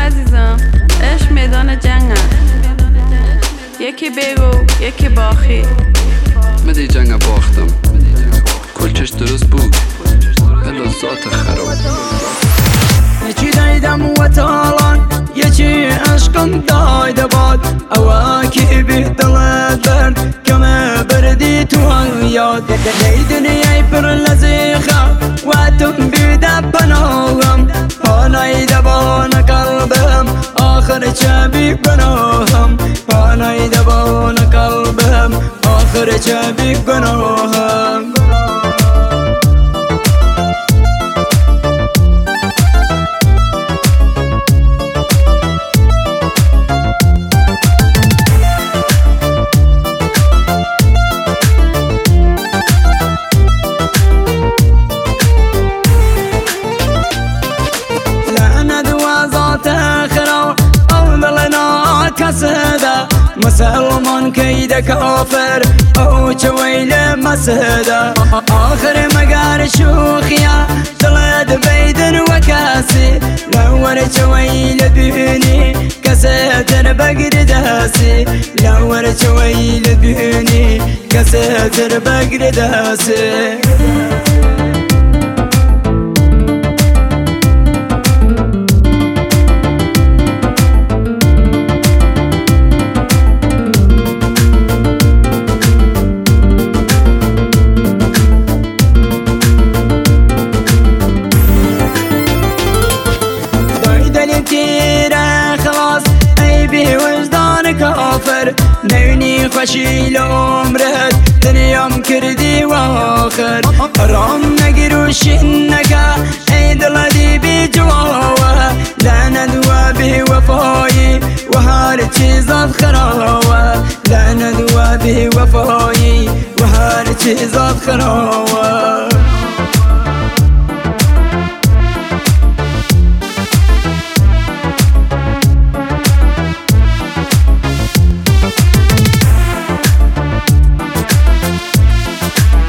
عزیزم، عشق میدان جنگ است. یکی بگو یکی باخی. من دی جنگ باختم، کلچش درست بود بلا ذات خراب. یکی دیدم و تالان یکی عشقم دایده باد. اواکی بی دلت برد کمه بردی تو یاد. دی دنیای پر لزیخه و تم بیده پناهم. پانای دبان قلبم آخر چه بی گناهم. پانای دبان قلبم آخر چه بی گناهم. مسلمان كيد كافر او جويل مسدا. آخر مقار شوخيا دلد بيدن وكاسي. لور جويل بيني كساتر بقر داسي. لور جويل بيني كساتر بقر داسي. نوني خشيل عمرت دنيام كردي واخر. حرام نقروش النكا عيد الذي بجواوه. لا ندوى بوفاي وهارتي زاد خراوه. لا ندوى بوفاي وهارتي زاد خراوه.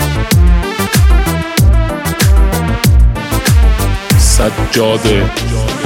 سجاده